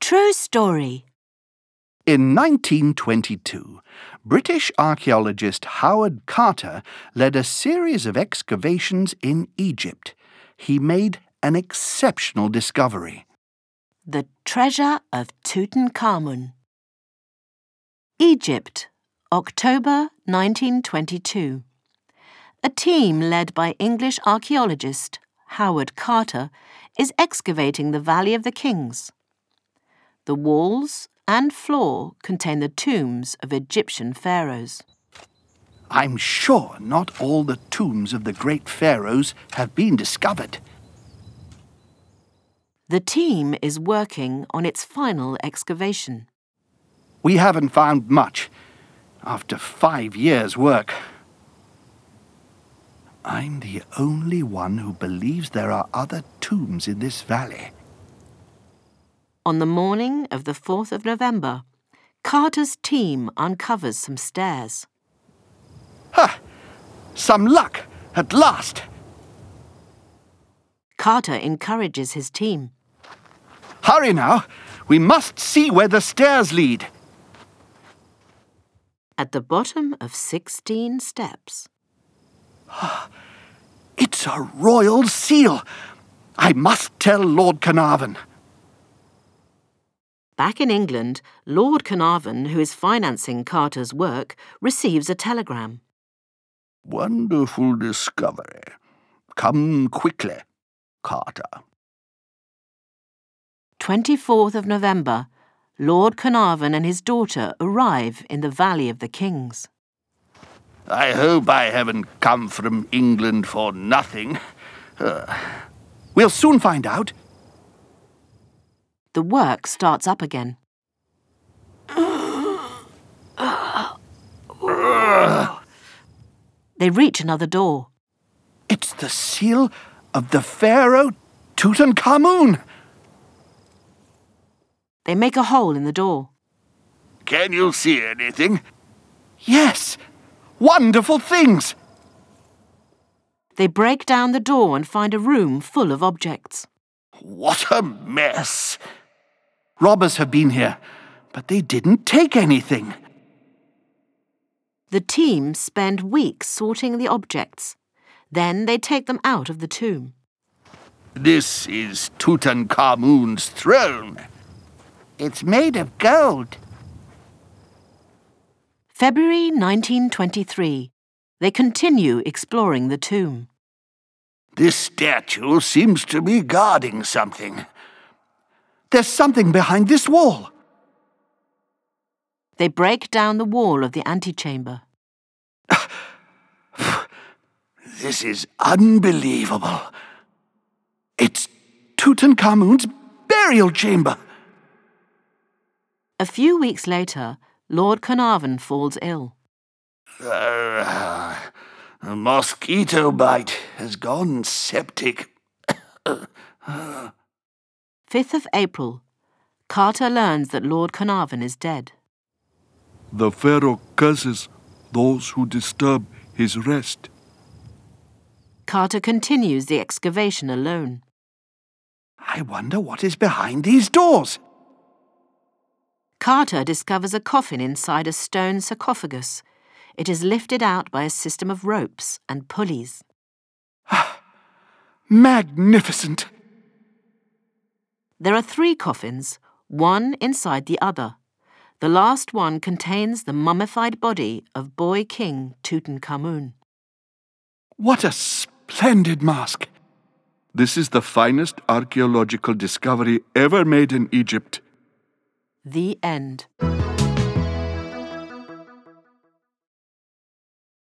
True story. In 1922, British archaeologist Howard Carter led a series of excavations in Egypt. He made an exceptional discovery. The treasure of Tutankhamun. Egypt, October 1922. A team led by English archaeologist Howard Carter is excavating the Valley of the Kings. The walls and floor contain the tombs of Egyptian pharaohs. I'm sure not all the tombs of the great pharaohs have been discovered. The team is working on its final excavation. We haven't found much after 5 years' work. I'm the only one who believes there are other tombs in this valley. On the morning of the 4th of November, Carter's team uncovers some stairs. Ha! Some luck, at last! Carter encourages his team. Hurry now! We must see where the stairs lead. At the bottom of 16 steps. It's a royal seal! I must tell Lord Carnarvon. Back in England, Lord Carnarvon, who is financing Carter's work, receives a telegram. Wonderful discovery. Come quickly, Carter. 24th of November, Lord Carnarvon and his daughter arrive in the Valley of the Kings. I hope I haven't come from England for nothing. We'll soon find out. The work starts up again. They reach another door. It's the seal of the pharaoh Tutankhamun. They make a hole in the door. Can you see anything? Yes! Wonderful things! They break down the door and find a room full of objects. What a mess! Robbers have been here, but they didn't take anything. The team spend weeks sorting the objects. Then they take them out of the tomb. This is Tutankhamun's throne. It's made of gold. February 1923. They continue exploring the tomb. This statue seems to be guarding something. There's something behind this wall. They break down the wall of the antechamber. This is unbelievable. It's Tutankhamun's burial chamber. A few weeks later, Lord Carnarvon falls ill. A mosquito bite has gone septic. 5th of April. Carter learns that Lord Carnarvon is dead. The pharaoh curses those who disturb his rest. Carter continues the excavation alone. I wonder what is behind these doors. Carter discovers a coffin inside a stone sarcophagus. It is lifted out by a system of ropes and pulleys. Magnificent! There are 3 coffins, one inside the other. The last one contains the mummified body of boy king Tutankhamun. What a splendid mask! This is the finest archaeological discovery ever made in Egypt. The end.